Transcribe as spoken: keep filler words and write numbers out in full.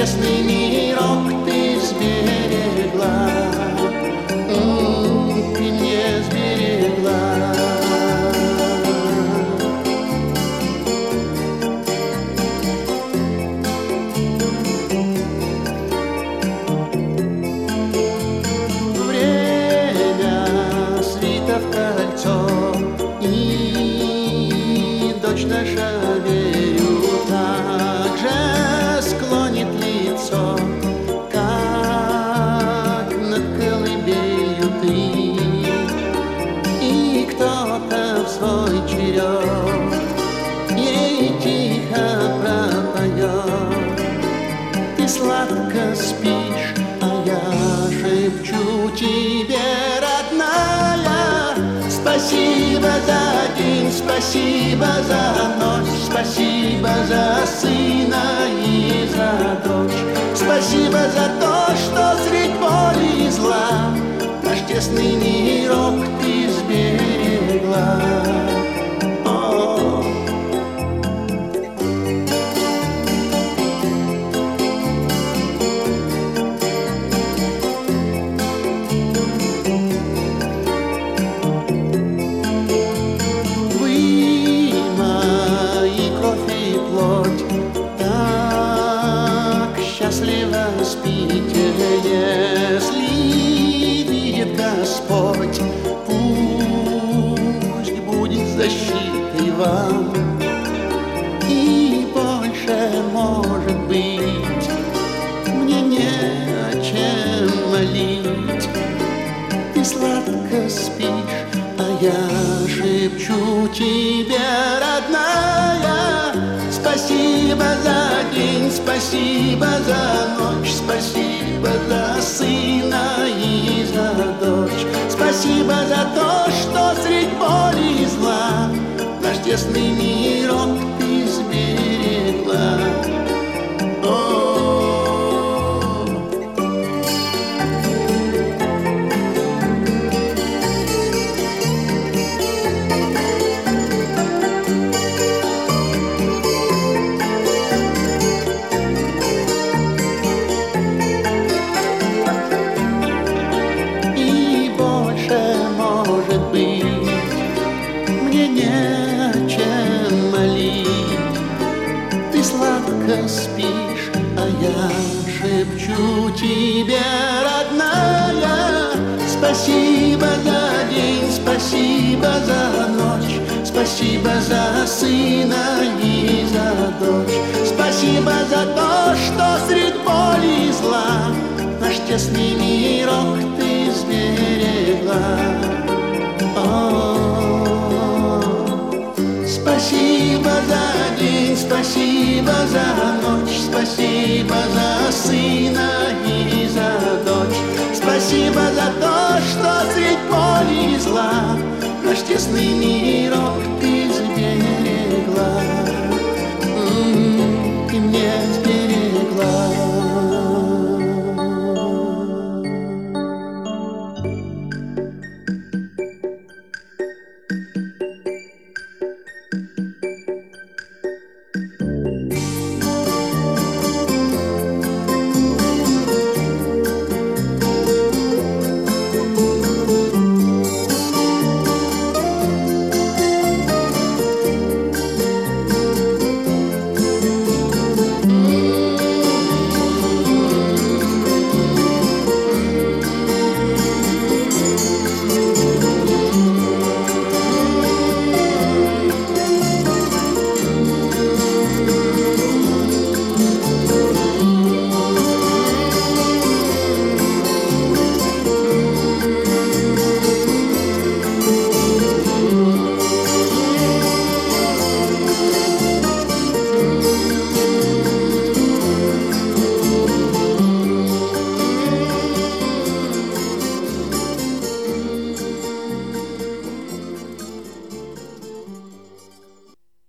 тесный мирок ты сберегла, М, ты мне сберегла. Время свито в кольцо, и дочь наша, верю, так же склонит лицо, как над колыбелью ты. И кто-то в свой черед ей тихо пропоет. Ты сладко спишь, а я шепчу тебе, родная, спасибо за день, спасибо за ночь, спасибо за сына и за дочь. Спасибо за то, что средь боли и зла наш тесный мирок ты сберегла. О. Вы мои кровь и плоть, так счастливо спите, если видит Господь. Пусть будет защитой вам, и больше, может быть, мне не о чем молить. Ты сладко спишь, а я шепчу тебе, родная, спасибо за день, спасибо за ночь, спасибо за сына и за дочь. Спасибо за то, что средь боли и зла наш тесный мирок ты сберегла. О. И больше, может быть, мне не о чем молить. Ты сладко спишь, а я шепчу тебе, родная, спасибо за день, спасибо за ночь, спасибо за сына и за дочь. Спасибо за то, что средь боли и зла наш тесный мирок ты сберегла. О, спасибо за день, спасибо за ночь, спасибо за сына и за дочь. Спасибо за то, что средь боли и зла наш тесный мирок